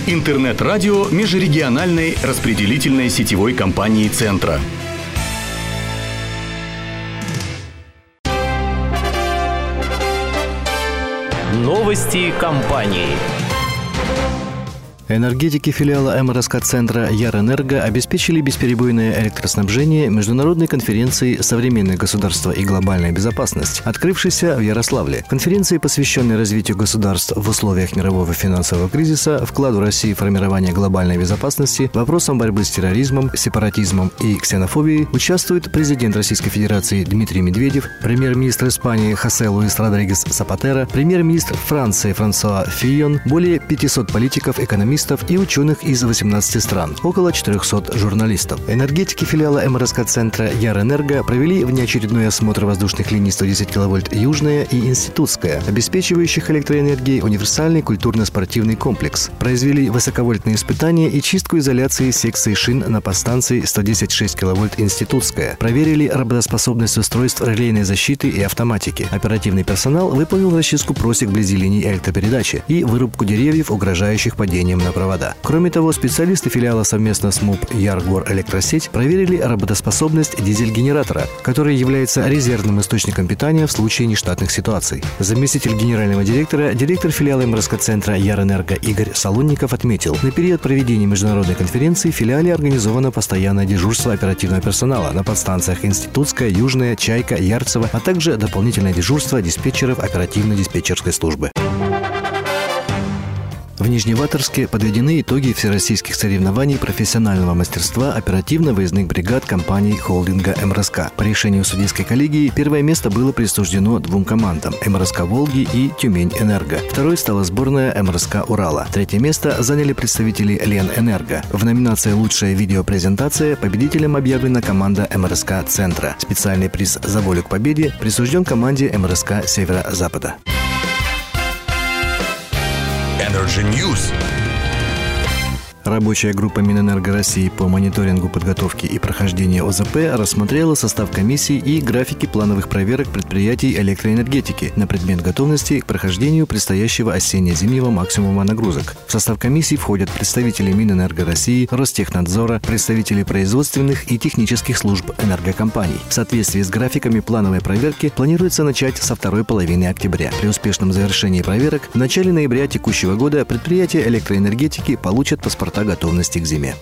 Интернет-радио межрегиональной распределительной сетевой компании «Центра». Новости компании. Энергетики филиала МРСК-центра «Ярэнерго» обеспечили бесперебойное электроснабжение международной конференции «Современное государство и глобальная безопасность», открывшейся в Ярославле. Конференции, посвященной развитию государств в условиях мирового финансового кризиса, вкладу России в формирование глобальной безопасности, вопросам борьбы с терроризмом, сепаратизмом и ксенофобией, участвует президент Российской Федерации Дмитрий Медведев, премьер-министр Испании Хосе Луис Родригес Запатеро, премьер-министр Франции Франсуа Фийон, более 500 политиков, экономистов и ученых из 18 стран, около 400 журналистов. Энергетики филиала МРСК-центра «Ярэнерго» провели внеочередной осмотр воздушных линий 110 кВт «Южная» и «Институтская», обеспечивающих электроэнергией универсальный культурно-спортивный комплекс. Произвели высоковольтные испытания и чистку изоляции секции шин на подстанции 110,6 кВт «Институтская». Проверили работоспособность устройств релейной защиты и автоматики. Оперативный персонал выполнил расчистку просек вблизи линий электропередачи и вырубку деревьев, угрожающих падением на провода. Кроме того, специалисты филиала совместно с МУП «Яргор-Электросеть» проверили работоспособность дизель-генератора, который является резервным источником питания в случае нештатных ситуаций. Заместитель генерального директора, директор филиала МРСК-центра «Ярэнерго» Игорь Солонников отметил, на период проведения международной конференции в филиале организовано постоянное дежурство оперативного персонала на подстанциях «Институтская», «Южная», «Чайка», «Ярцево», а также дополнительное дежурство диспетчеров оперативно-диспетчерской службы. В Нижневартовске подведены итоги всероссийских соревнований профессионального мастерства оперативно-выездных бригад компаний холдинга МРСК. По решению судейской коллегии первое место было присуждено двум командам – МРСК «Волги» и «Тюмень-Энерго». Второй стала сборная МРСК «Урала». Третье место заняли представители «Ленэнерго». В номинации «Лучшая видеопрезентация» победителем объявлена команда МРСК «Центра». Специальный приз за волю к победе присужден команде МРСК «Северо-Запада». Energy News. Рабочая группа Минэнерго России по мониторингу подготовки и прохождения ОЗП рассмотрела состав комиссий и графики плановых проверок предприятий электроэнергетики на предмет готовности к прохождению предстоящего осенне-зимнего максимума нагрузок. В состав комиссий входят представители Минэнерго России, Ростехнадзора, представители производственных и технических служб энергокомпаний. В соответствии с графиками плановой проверки планируется начать со второй половины октября. При успешном завершении проверок в начале ноября текущего года предприятия электроэнергетики получат паспорта готовности к зиме.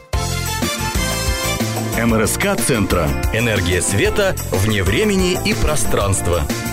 МРСК-центра. Энергия света вне времени и пространства.